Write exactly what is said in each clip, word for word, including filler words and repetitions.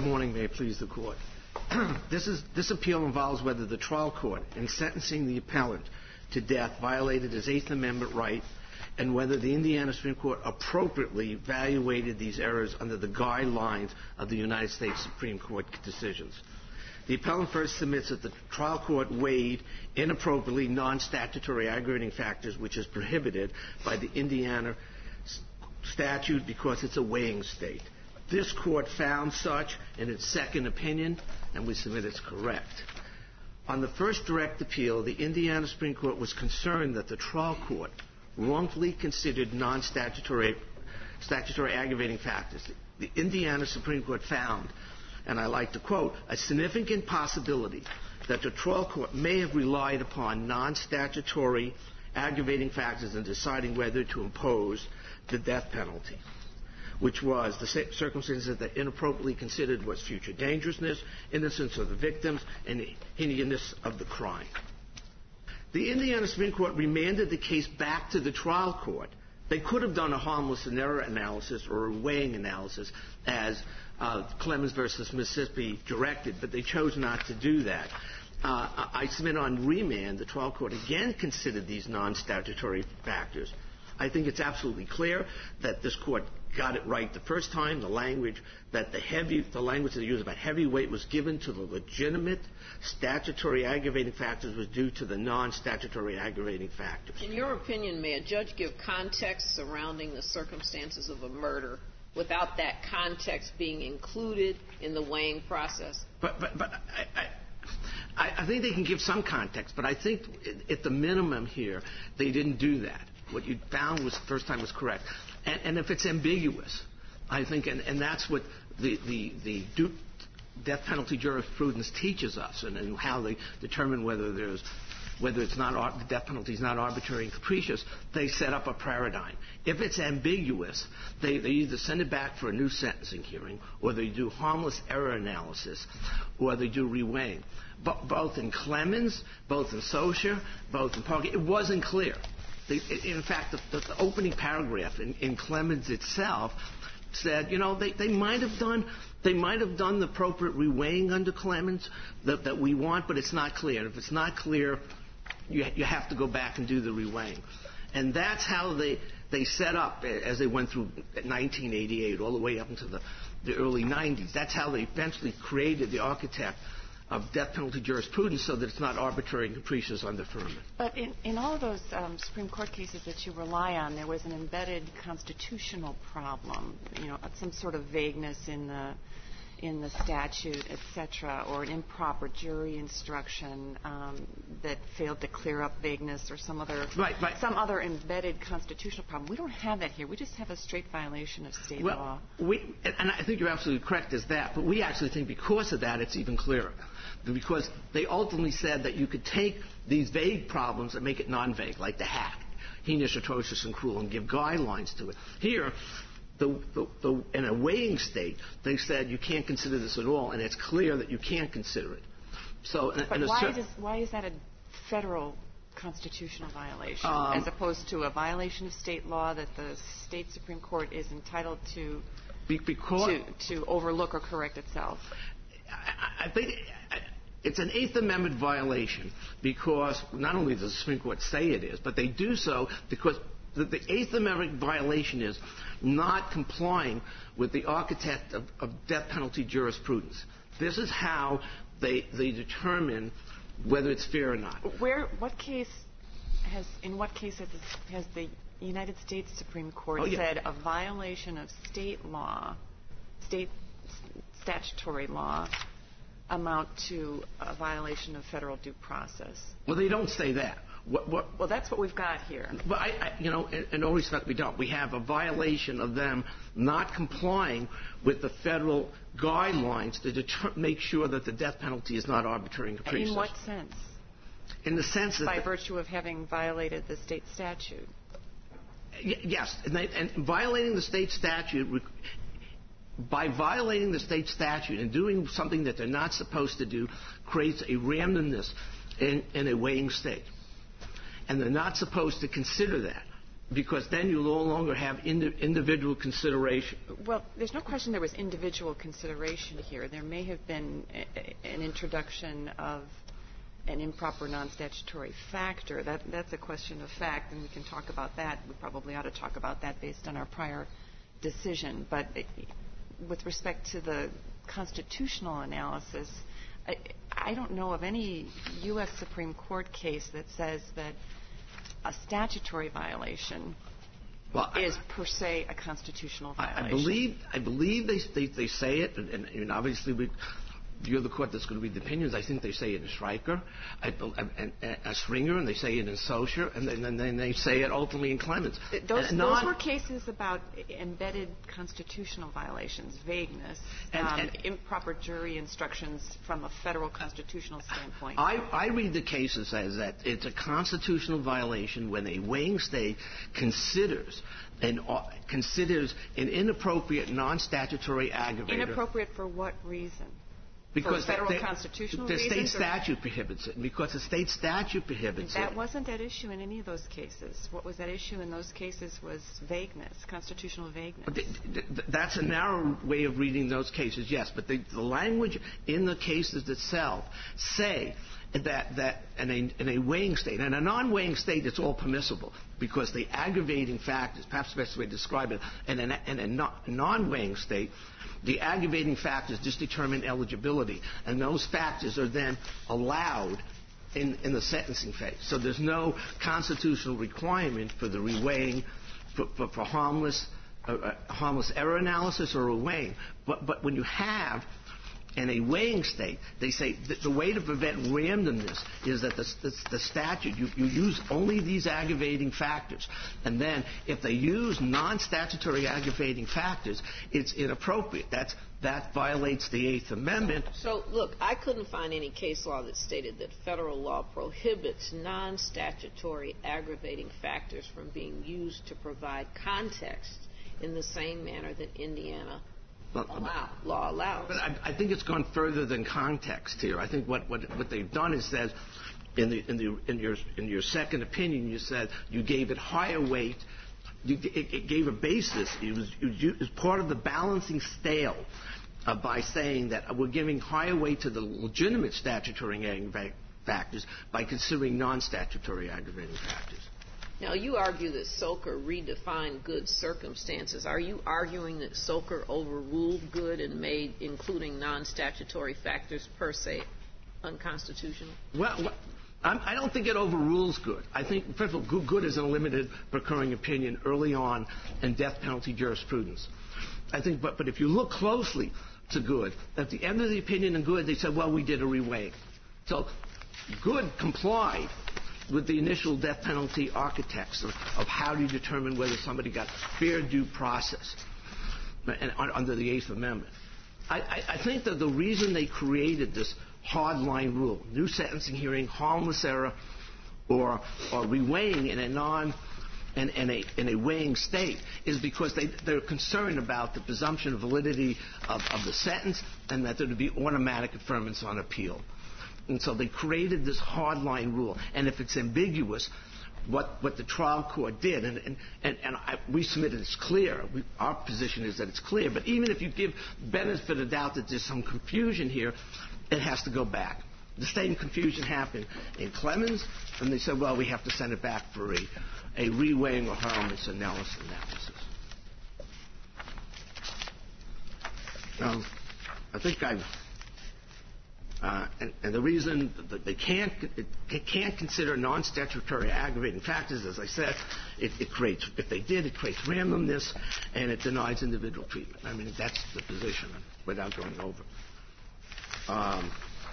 morning. May it please the Court. this, is, this appeal involves whether the trial court, in sentencing the appellant to death, violated his Eighth Amendment right, and whether the Indiana Supreme Court appropriately evaluated these errors under the guidelines of the United States Supreme Court decisions. The appellant first submits that the trial court weighed inappropriately non-statutory aggravating factors, which is prohibited by the Indiana statute because it's a weighing state. This court found such in its second opinion, and we submit it's correct. On the first direct appeal, the Indiana Supreme Court was concerned that the trial court wrongfully considered non-statutory statutory aggravating factors. The Indiana Supreme Court found, and I like to quote, a significant possibility that the trial court may have relied upon non-statutory aggravating factors in deciding whether to impose the death penalty, which was the circumstances that inappropriately considered was future dangerousness, innocence of the victims, and the heinous of the crime. The Indiana Supreme Court remanded the case back to the trial court. They could have done a harmless error analysis or a weighing analysis as uh, Clemens versus Mississippi directed, but they chose not to do that. Uh, I submit on remand, the trial court again considered these non-statutory factors. I think it's absolutely clear that this court got it right the first time. The language that the heavy, the language that they used about heavyweight was given to the legitimate statutory aggravating factors was due to the non-statutory aggravating factors. In your opinion, may a judge give context surrounding the circumstances of a murder without that context being included in the weighing process? But, but, but I, I, I think they can give some context, but I think at the minimum here, they didn't do that. What you found was the first time was correct. And, and if it's ambiguous, I think, and, and that's what the, the, the Duke death penalty jurisprudence teaches us, and, and how they determine whether there's whether it's not the death penalty is not arbitrary and capricious. They set up a paradigm. If it's ambiguous, they, they either send it back for a new sentencing hearing, or they do harmless error analysis, or they do reweighing. But both in Clemens, both in Socia, both in Parker, it wasn't clear. They, in fact, the, the, the opening paragraph in, in Clemens itself said, you know, they, they might have done they might have done the appropriate reweighing under Clemens that, that we want, but it's not clear. And if it's not clear, you, you have to go back and do the reweighing. And that's how they they set up as they went through nineteen eighty-eight all the way up into the, the early nineties. That's how they eventually created the architect of death penalty jurisprudence so that it's not arbitrary and capricious under Furman. But in, in all of those um, Supreme Court cases that you rely on, there was an embedded constitutional problem, you know, some sort of vagueness in the in the statute, et cetera, or an improper jury instruction um, that failed to clear up vagueness or some other right, right. some other embedded constitutional problem. We don't have that here. We just have a straight violation of state well, law. We, and I think you're absolutely correct as that, but we actually think because of that it's even clearer. Because they ultimately said that you could take these vague problems and make it non-vague, like the hack, heinous, atrocious, and cruel, and give guidelines to it. Here, the, the, the, in a weighing state, they said you can't consider this at all, and it's clear that you can't consider it. So, but and why, cer- does, why is that a federal constitutional violation, um, as opposed to a violation of state law that the state Supreme Court is entitled to be, because, to, to overlook or correct itself? I, I think it's an Eighth Amendment violation because not only does the Supreme Court say it is, but they do so because the, the Eighth Amendment violation is not complying with the architect of, of death penalty jurisprudence. This is how they they determine whether it's fair or not. Where, what case has, in what case has, has the United States Supreme Court oh, yeah. said a violation of state law, state statutory law, amount to a violation of federal due process? Well, they don't say that. What, what, well, that's what we've got here. But I, I, you know, in, in all respect, we don't. We have a violation of them not complying with the federal guidelines to deter- make sure that the death penalty is not arbitrary and capricious. In what sense? In the sense that by virtue of having violated the state statute. Y- yes, and, they, and violating the state statute. By violating the state statute and doing something that they're not supposed to do creates a randomness in, in a weighing state. And they're not supposed to consider that. because then you no longer have indi- individual consideration. Well, there's no question there was individual consideration here. There may have been a, a, an introduction of an improper non-statutory factor. That, that's a question of fact, and we can talk about that. We probably ought to talk about that based on our prior decision. But it, with respect to the constitutional analysis, I, I don't know of any U S Supreme Court case that says that a statutory violation well, is I, per se a constitutional violation. I believe I believe they they, they say it, and, and, and obviously we, you're the court that's going to read the opinions. I think they say it in Stryker, I, and, and, and Stringer, and they say it in Socher, and then, and then they say it ultimately in Clemens. Those, and those were cases about embedded constitutional violations, vagueness, and, um, and improper jury instructions from a federal constitutional standpoint. I, I read the cases as that it's a constitutional violation when a weighing state considers an uh, considers an inappropriate non-statutory aggravator. Inappropriate for what reason? Because for federal the, constitutional the reasons? state statute prohibits it. And because the state statute prohibits that it. That wasn't at issue in any of those cases. What was at issue in those cases was vagueness, constitutional vagueness. But the, the, that's a narrow way of reading those cases, yes. But the, the language in the cases itself say that, that in, a, in a weighing state, and a non-weighing state, it's all permissible because the aggravating factors, perhaps the best way to describe it, in a, in a non-weighing state, the aggravating factors just determine eligibility, and those factors are then allowed in, in the sentencing phase. So there's no constitutional requirement for the reweighing, for, for, for harmless, uh, harmless error analysis or a weighing. But, but when you have in a weighing state, they say that the way to prevent randomness is that the, the, the statute, you, you use only these aggravating factors. And then if they use non-statutory aggravating factors, it's inappropriate. That's, that violates the Eighth Amendment. So, look, I couldn't find any case law that stated that federal law prohibits non-statutory aggravating factors from being used to provide context in the same manner that Indiana Allow, law allows. But I, I think it's gone further than context here. I think what, what, what they've done is said, in, the, in, the, in, your, in your second opinion, you said you gave it higher weight. You, it, it gave a basis. It was, it was part of the balancing scale uh, by saying that we're giving higher weight to the legitimate statutory aggravating factors by considering non-statutory aggravating factors. Now, you argue that Socher redefined good circumstances. Are you arguing that Socher overruled good and made including non-statutory factors per se unconstitutional? Well, well I'm, I don't think it overrules good. I think, first of all, good, good is a limited recurring opinion early on in death penalty jurisprudence. I think, but, but if you look closely to good, at the end of the opinion in good, they said, well, we did a reweighing. So good complied with the initial death penalty architects of, of how do you determine whether somebody got fair due process and, uh, under the Eighth Amendment. I, I, I think that the reason they created this hard-line rule, new sentencing hearing, harmless error, or, or reweighing in a non in, in, a, in a weighing state, is because they, they're concerned about the presumption of validity of, of the sentence and that there would be automatic affirmance on appeal. And so they created this hard-line rule. And if it's ambiguous, what, what the trial court did, and, and, and, and I, we submitted it's clear. We, our position is that it's clear. But even if you give benefit of the doubt that there's some confusion here, it has to go back. The same confusion happened in Clemens, and they said, well, we have to send it back for a, a reweighing or harmless analysis. Um, I think I've... Uh, and, and the reason that they can't, it can't consider non-statutory aggravating factors, as I said, it, it creates, if they did, it creates randomness, and it denies individual treatment. I mean, that's the position without going over. Um,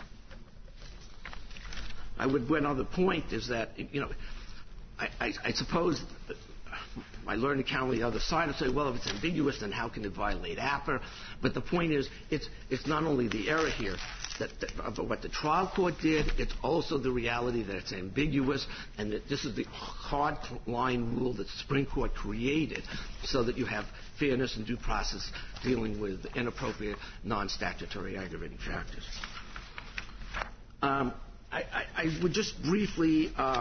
I would, one other point is that, you know, I, I, I suppose I learned account on the other side and say, well, if it's ambiguous, then how can it violate A P R? But the point is, it's, it's not only the error here, that, that, but what the trial court did, it's also the reality that it's ambiguous and that this is the hard line rule that the Supreme Court created so that you have fairness and due process dealing with inappropriate non-statutory aggravating factors. Um, I, I, I would just briefly um,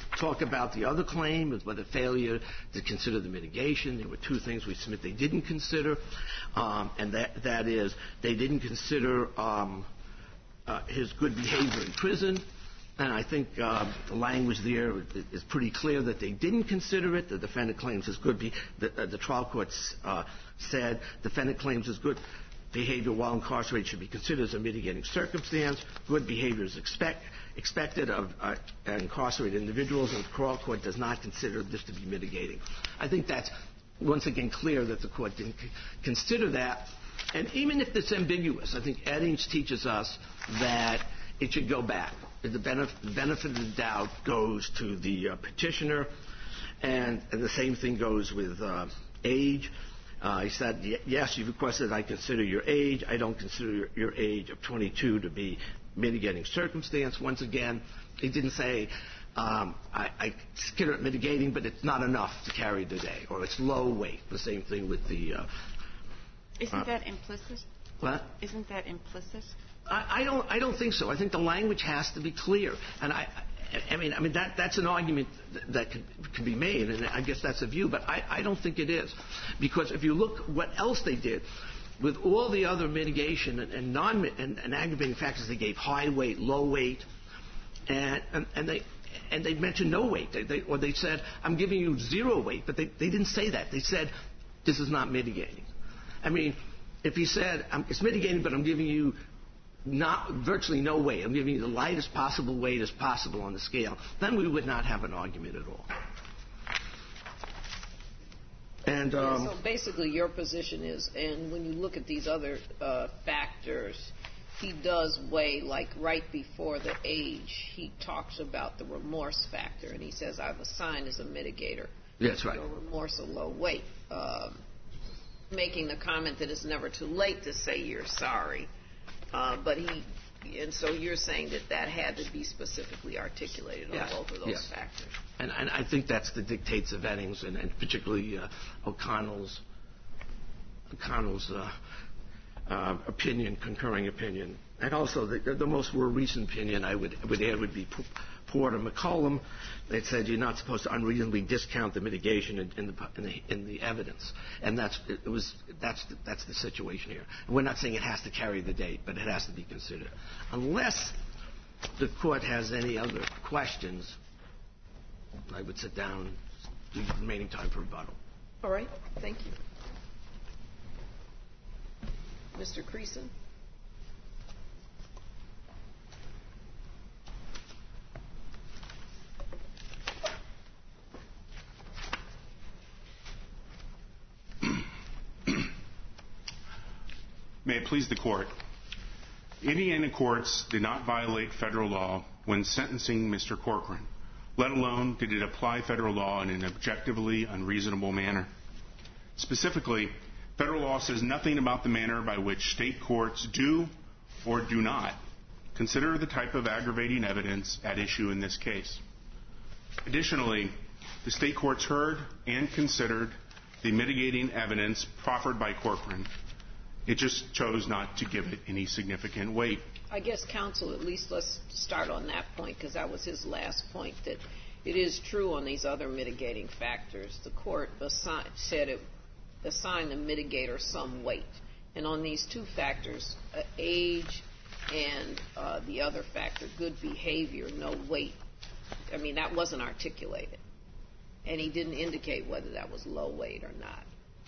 talk about the other claim, whether failure to consider the mitigation. There were two things we submit they didn't consider, um, and that, that is they didn't consider um, uh, his good behavior in prison. And I think uh, the language there is pretty clear that they didn't consider it. The defendant claims his good be- the, uh, the trial courts uh, said defendant claims his good behavior while incarcerated should be considered as a mitigating circumstance. Good behavior is expect, expected of uh, incarcerated individuals, and the trial court does not consider this to be mitigating. I think that's once again clear that the court didn't c- consider that. And even if it's ambiguous, I think Eddings teaches us that it should go back. The benefit, the benefit of the doubt goes to the uh, petitioner, and, and the same thing goes with uh, age. Uh, he said, yes, you requested I consider your age. I don't consider your, your age of twenty-two to be mitigating circumstance. Once again, he didn't say, um, I, I consider it mitigating, but it's not enough to carry the day, or it's low weight. The same thing with the... Uh, Isn't uh, that implicit? What? Isn't that implicit? I, I don't. I don't think so. I think the language has to be clear, and I. I mean, I mean that that's an argument that can, can be made, and I guess that's a view. But I, I don't think it is, because if you look what else they did, with all the other mitigation and, and non and, and aggravating factors, they gave high weight, low weight, and and, and they. And they mentioned no weight, they, they, or they said, I'm giving you zero weight, but they, they didn't say that. They said, this is not mitigating. I mean, if he said, um, it's mitigating, but I'm giving you not virtually no weight, I'm giving you the lightest possible weight as possible on the scale, then we would not have an argument at all. And um, yeah, so basically your position is, and when you look at these other uh, factors, he does weigh, like right before the age, he talks about the remorse factor, and he says, I've assigned as a mitigator. That's right. Your remorse or low weight. Um, making the comment that it's never too late to say you're sorry. Uh, but he, and so you're saying that that had to be specifically articulated on yes. both of those yes. factors. And, and I think that's the dictates of Eddings, and, and particularly uh, O'Connell's, O'Connell's uh, uh, opinion, concurring opinion. And also the, the most recent opinion I would, would add would be Porter McCollum. They said you're not supposed to unreasonably discount the mitigation in, in, the, in, the, in the evidence, and that's it was that's the, that's the situation here. And we're not saying it has to carry the date, but it has to be considered. Unless the court has any other questions, I would sit down, leave the remaining time for rebuttal. All right, thank you, Mister Creason. May it please the Court. Indiana courts did not violate federal law when sentencing Mister Corcoran, let alone did it apply federal law in an objectively unreasonable manner. Specifically, federal law says nothing about the manner by which state courts do or do not consider the type of aggravating evidence at issue in this case. Additionally, the state courts heard and considered the mitigating evidence proffered by Corcoran. It just chose not to give it any significant weight. I guess, counsel, at least let's start on that point, because that was his last point, that it is true on these other mitigating factors. The court assi- said it assigned the mitigator some weight. And on these two factors, uh, age and uh, the other factor, good behavior, no weight, I mean, that wasn't articulated. And he didn't indicate whether that was low weight or not.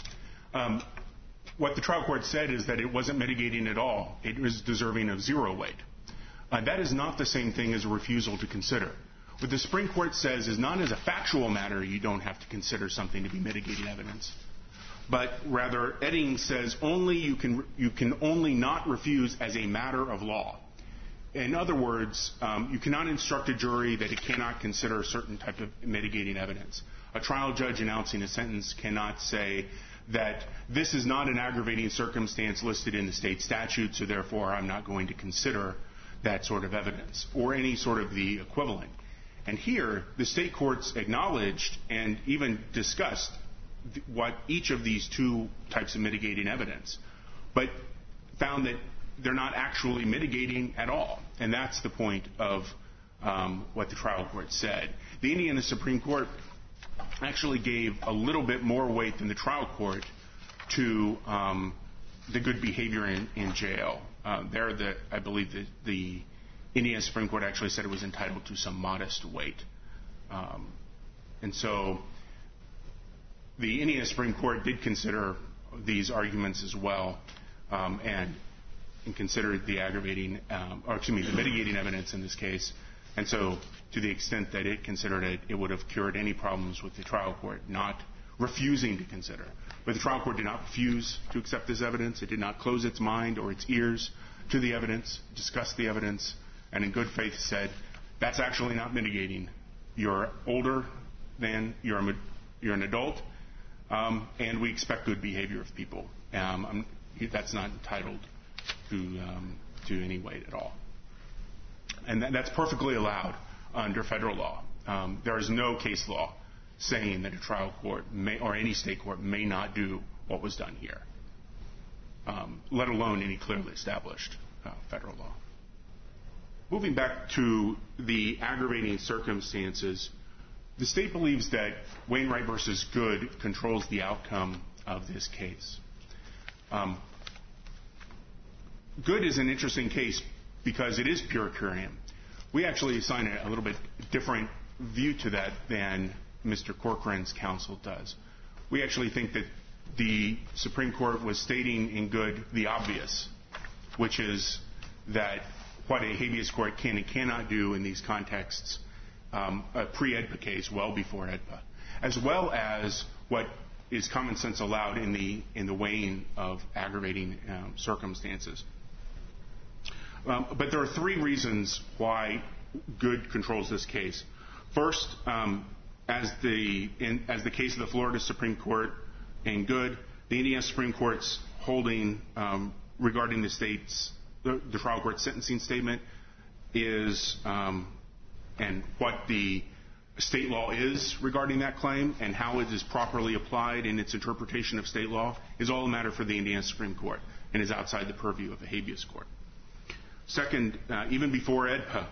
Um, What the trial court said is that it wasn't mitigating at all. It was deserving of zero weight. Uh, that is not the same thing as a refusal to consider. What the Supreme Court says is not as a factual matter you don't have to consider something to be mitigating evidence, but rather Eddings says only you can you can only not refuse as a matter of law. In other words, um, you cannot instruct a jury that it cannot consider a certain type of mitigating evidence. A trial judge announcing a sentence cannot say that this is not an aggravating circumstance listed in the state statute, so therefore I'm not going to consider that sort of evidence, or any sort of the equivalent. And here, the state courts acknowledged and even discussed th- what each of these two types of mitigating evidence, but found that they're not actually mitigating at all. And that's the point of um, what the trial court said. The Indiana Supreme Court actually gave a little bit more weight than the trial court to um, the good behavior in, in jail. Uh, there, the, I believe the, the Indiana Supreme Court actually said it was entitled to some modest weight. Um, and so the Indiana Supreme Court did consider these arguments as well, um, and, and considered the aggravating, um, or excuse me, the mitigating evidence in this case. And so, to the extent that it considered it, it would have cured any problems with the trial court not refusing to consider. But the trial court did not refuse to accept this evidence. It did not close its mind or its ears to the evidence, discuss the evidence, and in good faith said, that's actually not mitigating. You're older than, you're, a, you're an adult, um, and we expect good behavior of people. Um, that's not entitled to, um, to any weight at all. And that, that's perfectly allowed under federal law. Um, there is no case law saying that a trial court may, or any state court may not do what was done here, um, let alone any clearly established uh, federal law. Moving back to the aggravating circumstances, the state believes that Wainwright versus Good controls the outcome of this case. Um, Good is an interesting case because it is pure curiam. We actually assign a, a little bit different view to that than Mister Corcoran's counsel does. We actually think that the Supreme Court was stating in Good the obvious, which is that what a habeas court can and cannot do in these contexts, um, a pre-E D P A case well before E D P A, as well as what is common sense allowed in the in the weighing of aggravating um, circumstances. Um, but there are three reasons why Good controls this case. First, um, as the in, as the case of the Florida Supreme Court in Good, the Indiana Supreme Court's holding um, regarding the state's the, the trial court sentencing statement is um, and what the state law is regarding that claim and how it is properly applied in its interpretation of state law is all a matter for the Indiana Supreme Court and is outside the purview of a habeas court. Second, uh, even before E D P A,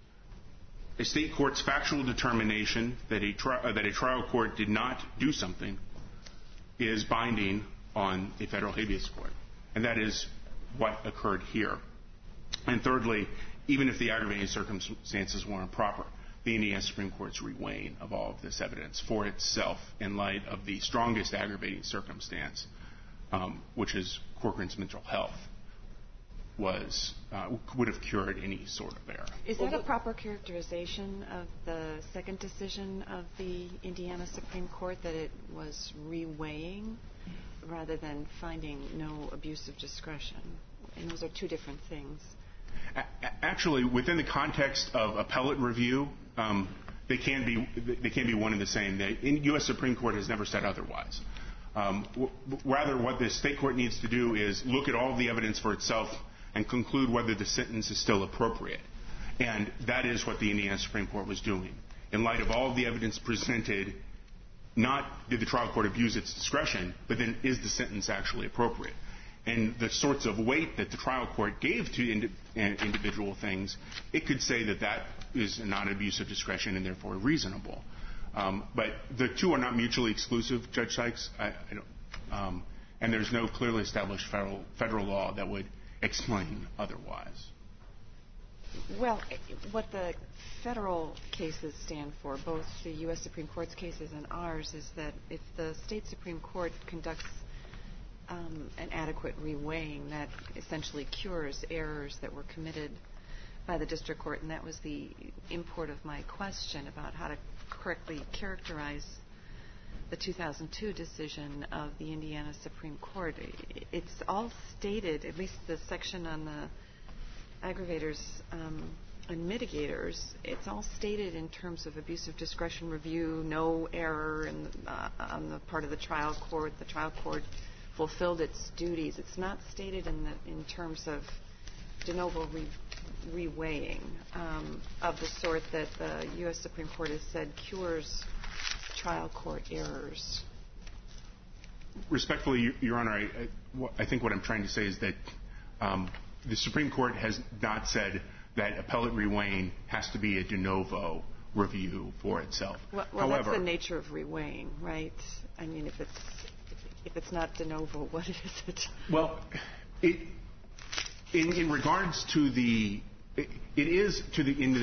a state court's factual determination that a, tri- uh, that a trial court did not do something is binding on a federal habeas court. And that is what occurred here. And thirdly, even if the aggravating circumstances were improper, the Indiana Supreme Court's reweighing of all of this evidence for itself in light of the strongest aggravating circumstance, um, which is Corcoran's mental health, was uh, would have cured any sort of error. Is that a proper characterization of the second decision of the Indiana Supreme Court, that it was reweighing rather than finding no abuse of discretion? And those are two different things. A- actually, within the context of appellate review, um, they can be they can be one and the same. The U S Supreme Court has never said otherwise. Um, w- rather, what the state court needs to do is look at all of the evidence for itself and conclude whether the sentence is still appropriate. And that is what the Indiana Supreme Court was doing. In light of all of the evidence presented, not did the trial court abuse its discretion, but then is the sentence actually appropriate? And the sorts of weight that the trial court gave to indi- individual things, it could say that that is not an abuse of discretion and therefore reasonable. Um, but the two are not mutually exclusive, Judge Sykes. I, I don't, um, and there's no clearly established federal, federal law that would explain otherwise. Well, what the federal cases stand for, both the U S Supreme Court's cases and ours, is that if the state Supreme Court conducts um, an adequate reweighing, that essentially cures errors that were committed by the district court. And that was the import of my question about how to correctly characterize the two thousand two decision of the Indiana Supreme Court. It's all stated, at least the section on the aggravators um, and mitigators, it's all stated in terms of abuse of discretion review, no error in, uh, on the part of the trial court. The trial court fulfilled its duties. It's not stated in, the, in terms of de novo re- reweighing um, of the sort that the U S Supreme Court has said cures trial court errors. Respectfully, Your Honor, I, I, I think what I'm trying to say is that um, the Supreme Court has not said that appellate reweighing has to be a de novo review for itself. Well, well However, that's the nature of reweighing, right? I mean, if it's if it's not de novo, what is it? Well, it, in, in regards to the, it, it is to the, in the,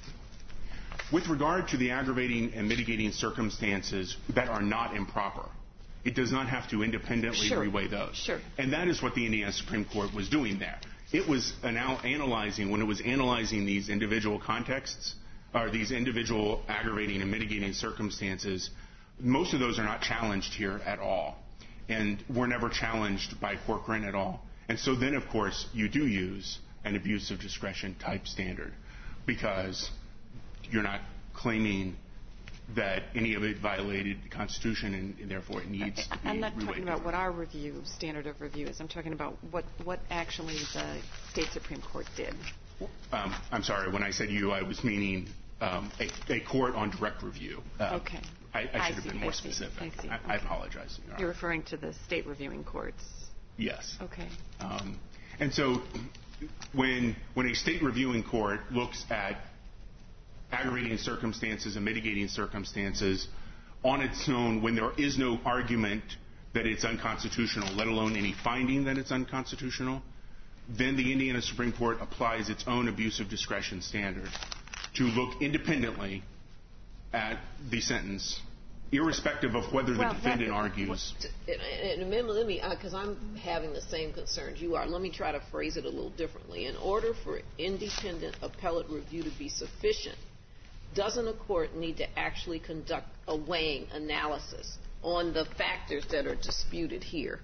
with regard to the aggravating and mitigating circumstances that are not improper, it does not have to independently sure. reweigh those. Sure. And that is what the Indiana Supreme Court was doing there. It was anal- analyzing, when it was analyzing these individual contexts, or these individual aggravating and mitigating circumstances, most of those are not challenged here at all. And were never challenged by Corcoran at all. And so then, of course, you do use an abuse of discretion type standard, because you're not claiming that any of it violated the Constitution, and, and therefore it needs to be I'm not reweighed. talking about what our review, standard of review is. I'm talking about what, what actually the state Supreme Court did. Um, I'm sorry, when I said you, I was meaning um, a, a court on direct review. Uh, okay. I, I should I have see, been more I see, specific. I, see. I, I apologize. You're, You're referring to the state reviewing courts. Yes. Okay. Um, and so when when a state reviewing court looks at aggravating circumstances and mitigating circumstances on its own, when there is no argument that it's unconstitutional, let alone any finding that it's unconstitutional, then the Indiana Supreme Court applies its own abuse of discretion standard to look independently at the sentence, irrespective of whether the well, defendant that, argues. And, and remember, let me, because uh, I'm having the same concerns you are, let me try to phrase it a little differently. In order for independent appellate review to be sufficient, doesn't a court need to actually conduct a weighing analysis on the factors that are disputed here?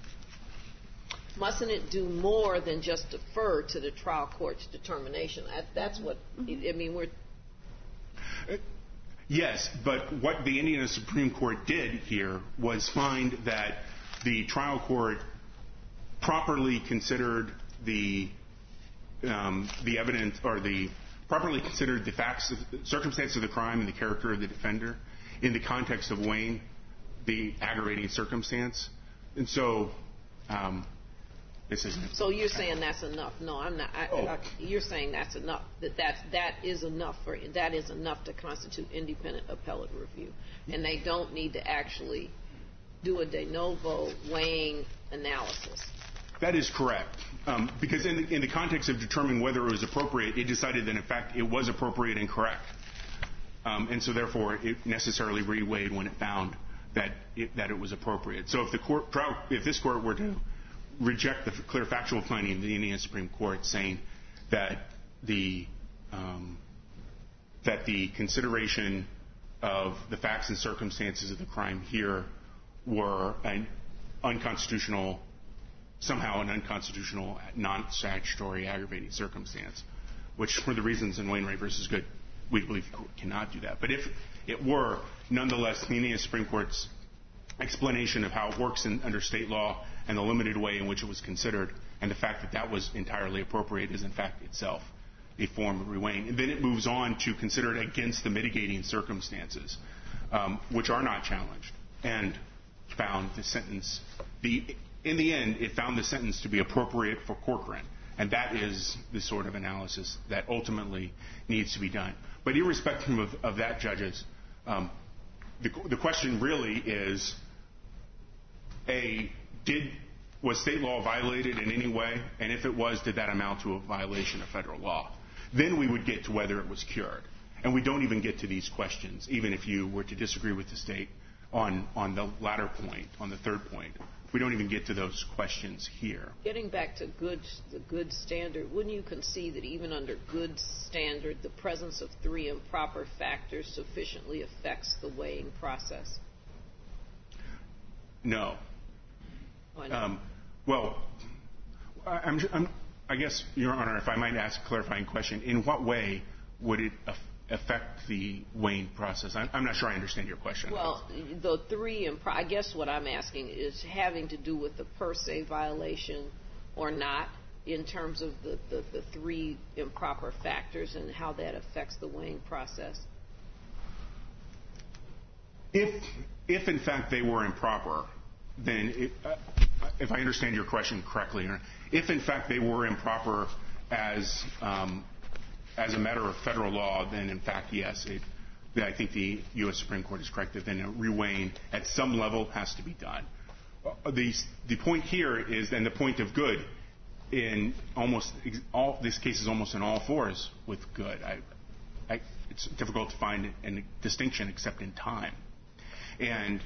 Mustn't it do more than just defer to the trial court's determination? I, that's what, mm-hmm. I mean, we're... Uh, yes, but what the Indiana Supreme Court did here was find that the trial court properly considered the um, the evidence, or the properly considered the facts, the circumstances of the crime and the character of the defender in the context of weighing the aggravating circumstance. And so, um, this is. So you're saying that's enough? No, I'm not. I, oh. I, you're saying that's enough. That that's, that is enough for that is enough to constitute independent appellate review, and they don't need to actually do a de novo weighing analysis. That is correct, um, because in the, in the context of determining whether it was appropriate, it decided that in fact it was appropriate and correct, um, and so therefore it necessarily reweighed when it found that it, that it was appropriate. So if the court, if this court were to reject the clear factual finding of the Indiana Supreme Court, saying that the um, that the consideration of the facts and circumstances of the crime here were an unconstitutional. Somehow an unconstitutional, non-statutory aggravating circumstance, which for the reasons in Wainwright versus Good, we believe the court cannot do that. But if it were, nonetheless, the Indiana Supreme Court's explanation of how it works in, under state law and the limited way in which it was considered, and the fact that that was entirely appropriate is in fact itself a form of reweighing. And then it moves on to consider it against the mitigating circumstances, um, which are not challenged, and found the sentence, the in the end, it found the sentence to be appropriate for Corcoran, and that is the sort of analysis that ultimately needs to be done. But irrespective of, of that, judges, um, the, the question really is, A, did, was state law violated in any way? And if it was, did that amount to a violation of federal law? Then we would get to whether it was cured. And we don't even get to these questions, even if you were to disagree with the state on, on the latter point, on the third point. We don't even get to those questions here. Getting back to good, the good standard, wouldn't you concede that even under good standard, the presence of three improper factors sufficiently affects the weighing process? No. Why not? Um, well, I'm, I'm, I guess, Your Honor, if I might ask a clarifying question, in what way would it affect affect the weighing process? I'm, I'm not sure I understand your question. Well, the three, impro- I guess what I'm asking is having to do with the per se violation or not in terms of the, the, the three improper factors and how that affects the weighing process. If, if in fact they were improper, then it, uh, if I understand your question correctly, if in fact they were improper as um, as a matter of federal law, then in fact, yes, it, I think the U S Supreme Court is correct that then a reweighing at some level has to be done. The, the point here is, and the point of good, in almost all this case is almost in all fours with good. I, I, it's difficult to find a distinction except in time. And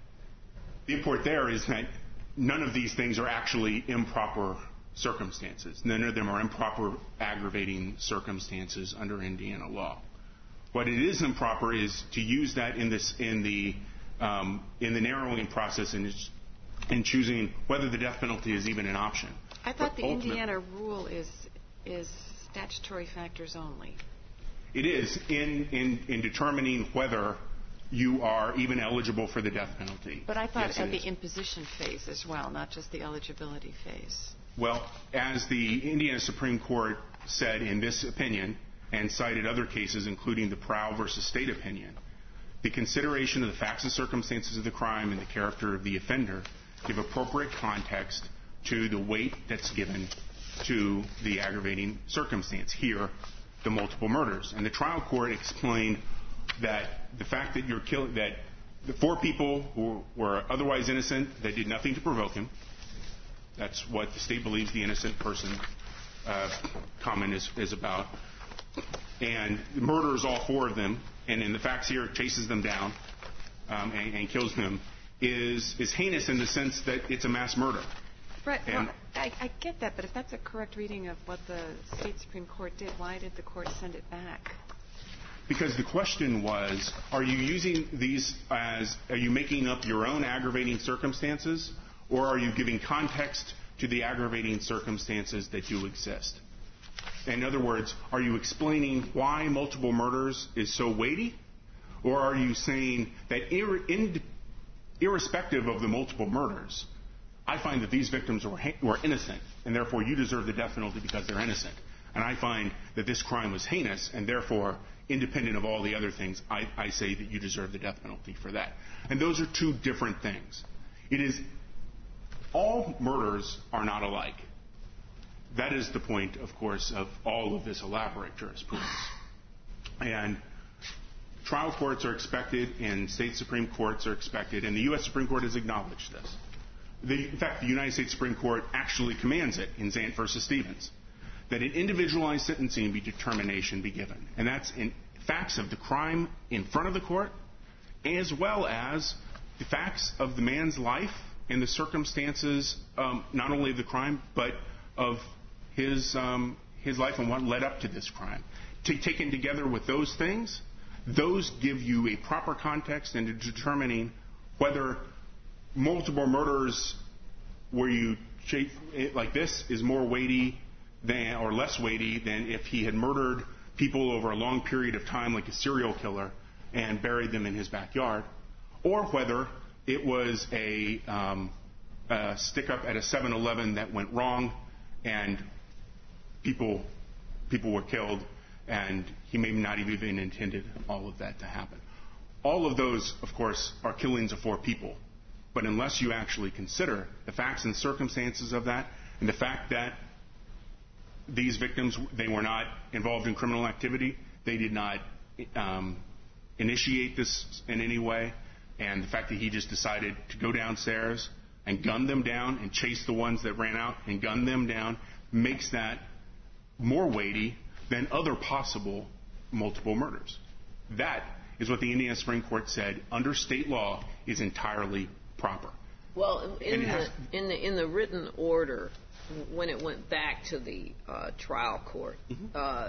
the import there is that none of these things are actually improper circumstances. None of them are improper aggravating circumstances under Indiana law. What it is improper is to use that in this in the um, in the narrowing process and in choosing whether the death penalty is even an option. I thought but the Indiana rule is is statutory factors only. It is in, in, in determining whether you are even eligible for the death penalty. But I thought yes, at the is. imposition phase as well, not just the eligibility phase. Well, as the Indiana Supreme Court said in this opinion, and cited other cases, including the Prowl versus State opinion, the consideration of the facts and circumstances of the crime and the character of the offender give appropriate context to the weight that's given to the aggravating circumstance. Here, the multiple murders. And the trial court explained that the fact that you're kill- that the four people who were otherwise innocent, that did nothing to provoke him. That's what the state believes the innocent person uh, comment is, is about. And murders all four of them, and in the facts here, chases them down um, and, and kills them, is is heinous in the sense that it's a mass murder. Right. Well, I, I get that, but if that's a correct reading of what the state Supreme Court did, why did the court send it back? Because the question was, are you using these as, are you making up your own aggravating circumstances, or are you giving context to the aggravating circumstances that do exist? In other words, are you explaining why multiple murders is so weighty, or are you saying that ir- in, irrespective of the multiple murders, I find that these victims were, ha- were innocent, and therefore you deserve the death penalty because they're innocent. And I find that this crime was heinous, and therefore, independent of all the other things, I, I say that you deserve the death penalty for that. And those are two different things. It is, all murders are not alike. That is the point, of course, of all of this elaborate jurisprudence. And trial courts are expected, and state Supreme Courts are expected, and the U S Supreme Court has acknowledged this. The, in fact, the United States Supreme Court actually commands it in Zant versus Stevens, that an individualized sentencing be determination be given. And that's in facts of the crime in front of the court, as well as the facts of the man's life and the circumstances, um, not only of the crime, but of his um, his life and what led up to this crime. T- taken together with those things, those give you a proper context into determining whether multiple murders where you shape it like this is more weighty than, or less weighty than if he had murdered people over a long period of time like a serial killer and buried them in his backyard, or whether it was a, um, a stick-up at a seven eleven that went wrong and people people were killed, and he may not have even intended all of that to happen. All of those, of course, are killings of four people. But unless you actually consider the facts and circumstances of that, and the fact that these victims, they were not involved in criminal activity, they did not um, initiate this in any way, and the fact that he just decided to go downstairs and gun them down and chase the ones that ran out and gun them down makes that more weighty than other possible multiple murders. That is what the Indiana Supreme Court said under state law is entirely proper. Well, in the, in the in the written order, when it went back to the uh, trial court, mm-hmm. uh,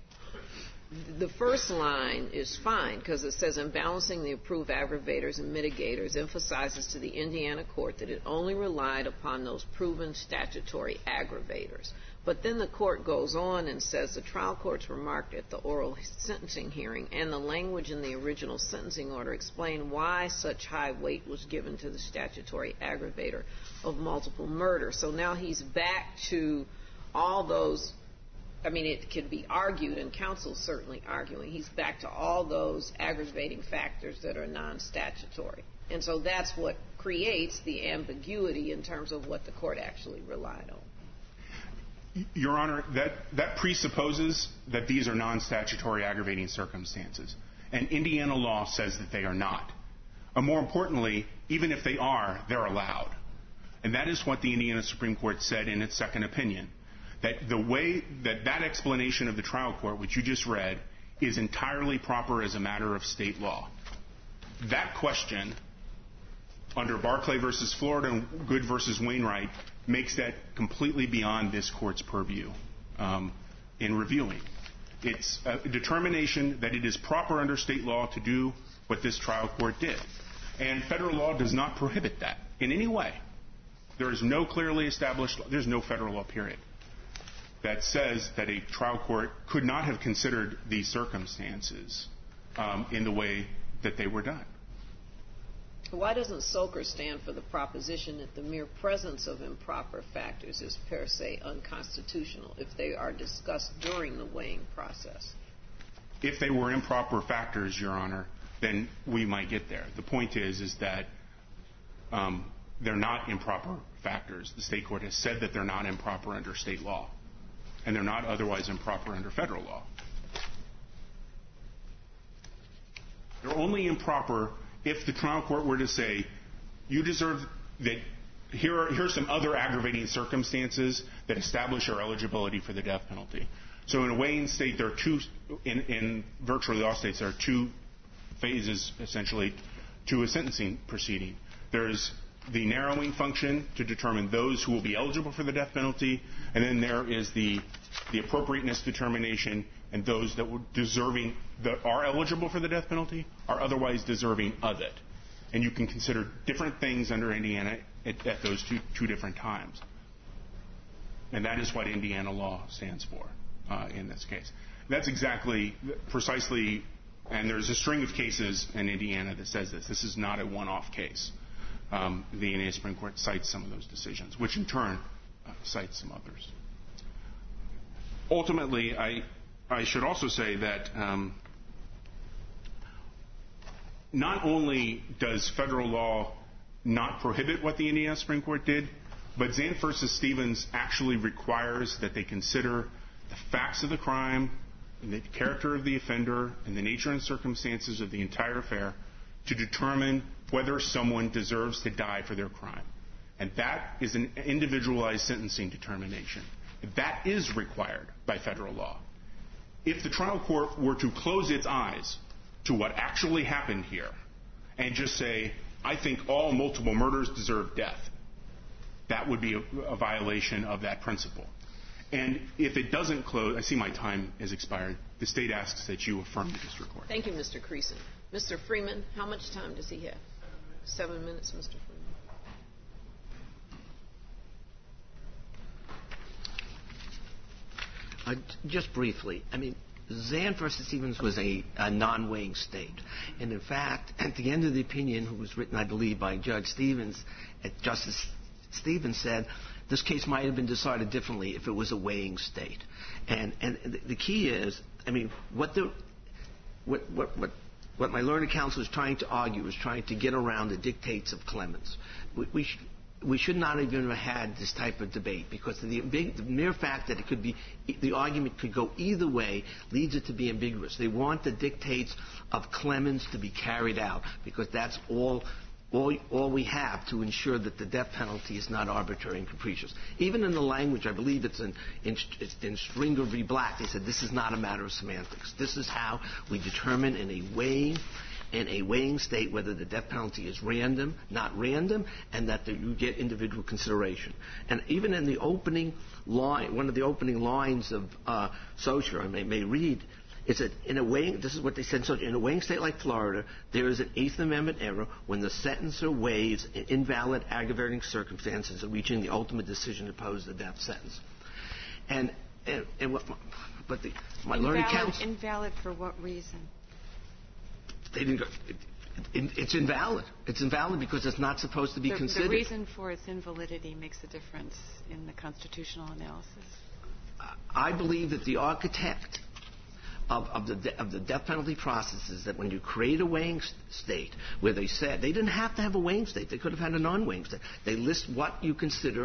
the first line is fine because it says, in balancing the approved aggravators and mitigators, emphasizes to the Indiana court that it only relied upon those proven statutory aggravators. But then the court goes on and says the trial court's remarked at the oral sentencing hearing and the language in the original sentencing order explain why such high weight was given to the statutory aggravator of multiple murder. So now he's back to all those. I mean, it could be argued, and counsel's certainly arguing, he's back to all those aggravating factors that are non-statutory. And so that's what creates the ambiguity in terms of what the court actually relied on. Your Honor, that, that presupposes that these are non-statutory aggravating circumstances. And Indiana law says that they are not. And more importantly, even if they are, they're allowed. And that is what the Indiana Supreme Court said in its second opinion, that the way that that explanation of the trial court, which you just read, is entirely proper as a matter of state law. That question, under Barclay versus Florida and Good versus Wainwright, makes that completely beyond this court's purview um, in reviewing. It's a determination that it is proper under state law to do what this trial court did. And federal law does not prohibit that in any way. There is no clearly established, there's no federal law, period, that says that a trial court could not have considered these circumstances um, in the way that they were done. Why doesn't Soker stand for the proposition that the mere presence of improper factors is per se unconstitutional if they are discussed during the weighing process? If they were improper factors, Your Honor, then we might get there. The point is, is that um, they're not improper factors. The state court has said that they're not improper under state law, and they're not otherwise improper under federal law. They're only improper if the trial court were to say, you deserve that, here are, here are some other aggravating circumstances that establish your eligibility for the death penalty. So in a weighing state, there are two, in, in virtually all states, there are two phases, essentially, to a sentencing proceeding. There's the narrowing function to determine those who will be eligible for the death penalty, and then there is the, the appropriateness determination, and those that were deserving, that are eligible for the death penalty, are otherwise deserving of it. And you can consider different things under Indiana at, at those two, two different times. And that is what Indiana law stands for uh, in this case. That's exactly, precisely, and there's a string of cases in Indiana that says this. This is not a one-off case. Um, the Indiana Supreme Court cites some of those decisions, which in turn uh, cites some others. Ultimately, I, I should also say that um, not only does federal law not prohibit what the Indiana Supreme Court did, but Zant versus Stevens actually requires that they consider the facts of the crime, and the character of the offender, and the nature and circumstances of the entire affair to determine whether someone deserves to die for their crime. And that is an individualized sentencing determination. That is required by federal law. If the trial court were to close its eyes to what actually happened here and just say, I think all multiple murders deserve death, that would be a, a violation of that principle. And if it doesn't close, I see my time has expired, the state asks that you affirm the district court. Thank you, Mister Creason. Mister Freeman, how much time does he have? Seven minutes, Mister Freeman. Uh, just briefly, I mean, Zant versus Stevens was a, a non-weighing state. And in fact, at the end of the opinion, who was written, I believe, by Judge Stevens, uh, Justice Stevens said, this case might have been decided differently if it was a weighing state. And, and the key is, I mean, what the, what, what, what, what my learned counsel is trying to argue is trying to get around the dictates of Clemens. We, we, sh- we should not have even had this type of debate because the, big, the mere fact that it could be, the argument could go either way leads it to be ambiguous. They want the dictates of Clemens to be carried out because that's all All, all we have to ensure that the death penalty is not arbitrary and capricious. Even in the language, I believe it's in, in, it's in Stringer v. Black, they said this is not a matter of semantics. This is how we determine in a weighing, in a weighing state whether the death penalty is random, not random, and that the, you get individual consideration. And even in the opening line, one of the opening lines of uh, Socher, I may, may read, is that in a weighing, this is what they said, so in a weighing state like Florida, there is an Eighth Amendment error when the sentencer weighs invalid aggravating circumstances of reaching the ultimate decision to impose the death sentence. And, and, and what, but the, my invalid, learned counsel... Invalid for what reason? They didn't go... It, it, it's invalid. It's invalid because it's not supposed to be the, considered. The reason for its invalidity makes a difference in the constitutional analysis. I believe that the architect Of, of, the, of the death penalty process is that when you create a weighing state where they said they didn't have to have a weighing state, they could have had a non-weighing state. They list what you consider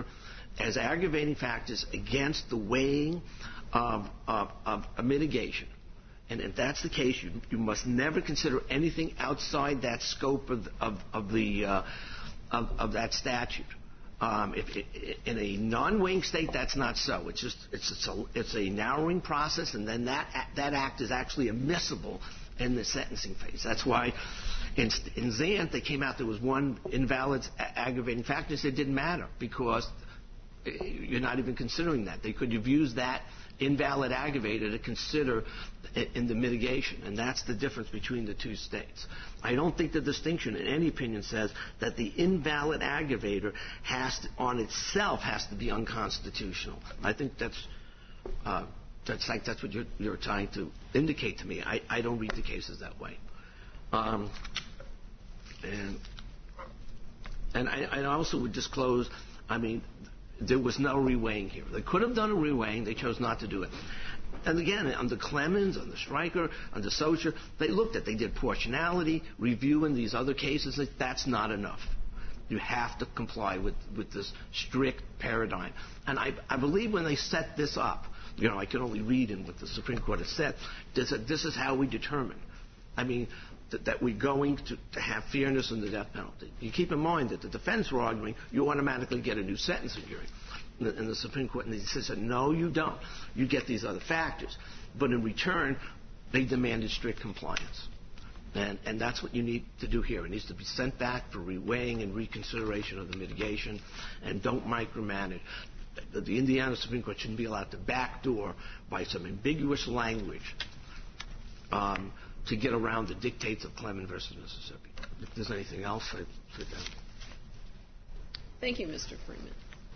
as aggravating factors against the weighing of, of, of a mitigation. And if that's the case, you, you must never consider anything outside that scope of, of, of the uh, of, of that statute. Um, if, if, in a non-weighing state, that's not so. It's just it's it's a, it's a narrowing process, and then that that act is actually admissible in the sentencing phase. That's why in, in Zant they came out there was one invalid a- aggravating factor. They said it didn't matter because you're not even considering that. They could have used that invalid aggravator to consider in the mitigation, and that's the difference between the two states. I don't think the distinction in any opinion says that the invalid aggravator has to, on itself has to be unconstitutional. I think that's uh, that's like that's what you're, you're trying to indicate to me. I, I don't read the cases that way. Um, and and I, I also would disclose, I mean, there was no reweighing here. They could have done a reweighing. They chose not to do it. And again, under Clemens, under Stryker, under Socher, they looked at, they did proportionality, review in these other cases. That's not enough. You have to comply with, with this strict paradigm. And I, I believe when they set this up, you know, I can only read in what the Supreme Court has said, this, this is how we determine. I mean, that, that we're going to, to have fairness in the death penalty. You keep in mind that the defense were arguing you automatically get a new sentencing hearing. In the, in the Supreme Court, and they said, no, you don't. You get these other factors. But in return, they demanded strict compliance. And, and that's what you need to do here. It needs to be sent back for reweighing and reconsideration of the mitigation, and don't micromanage. The, the Indiana Supreme Court shouldn't be allowed to backdoor by some ambiguous language um, to get around the dictates of Clemens versus Mississippi. If there's anything else, I'd sit down. Thank you, Mister Freeman.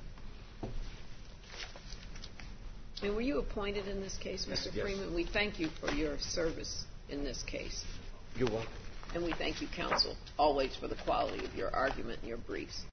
And were you appointed in this case, Mister Yes. Freeman? We thank you for your service in this case. You're welcome. And we thank you, counsel, always for the quality of your argument and your briefs.